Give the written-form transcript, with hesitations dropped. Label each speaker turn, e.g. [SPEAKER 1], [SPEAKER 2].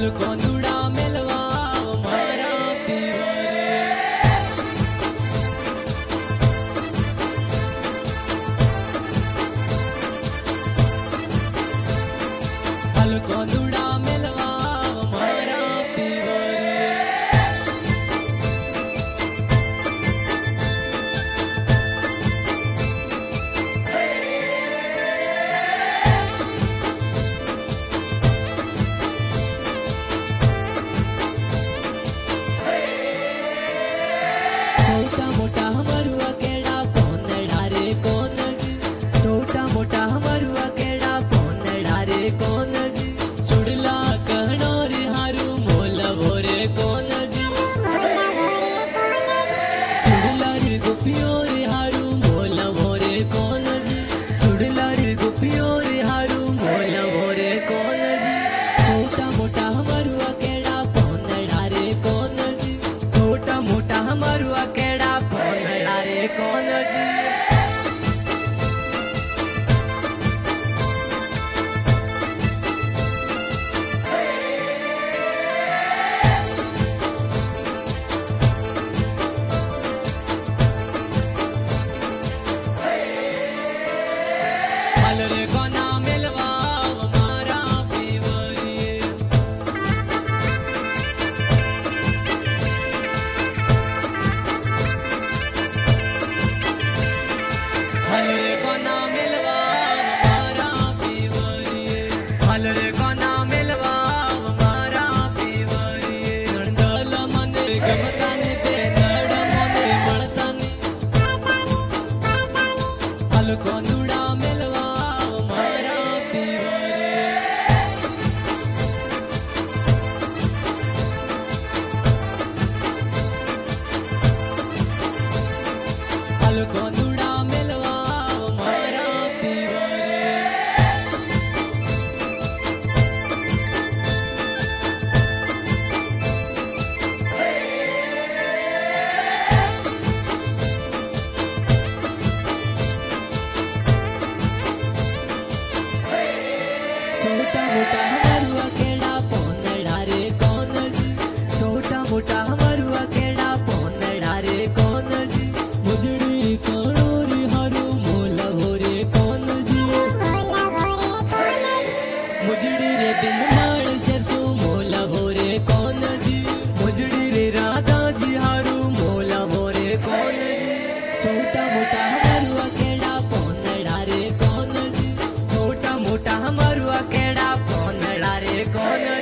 [SPEAKER 1] कोंदुड़ा मिलवा मारा पीवरे कोंदुड़ा मिलवा मारा पीवरे छोटा मोटा मरुआ केड़ा कोंदड़ा रे कोन छोटा मोटा मरुआ केड़ा कोंदड़ा रे कोन चुड़ला कहनो रे हारू मोलवो रे कोन चुड़ला रे गुपियो रे हारू मोलवो रे कोन चुड़ला रे गुपियो रे हारू मोलवो रे कोन छोटा मोटा मरुआ केड़ा कोंदड़ा रे कोन छोटा मोटा मरुआ केड़ा कोंदड़ा रे कोन रे कोना मिलवा मारा पीवरी रे कोना मिलवा मारा पीवरी रे कोना मिलवा मारा पीवरी नंदल मने गमता ने ते नड मने मळता ने कोंदुड़ा मिलवा मारा पीवरे कोंदुड़ा मिलवा मारा पीवरे छोटा मोटा मरुआ केड़ा कोंदड़ा रे कोन छोटा मोटा मरुआ केड़ा कोंदड़ा रे कोन मुजड़ी काणो रे हारू मोलवो रे कोन मुजड़ी रे बिन माळ सरसो मोलवो रे कोन मुजड़ी रे राधा जी हारू मोलवो रे कोन छोटा मोटा मरुआ केड़ा कोंदड़ा रे कोन छोटा मोटा मरुआ केड़ा कोंदड़ा रे कोन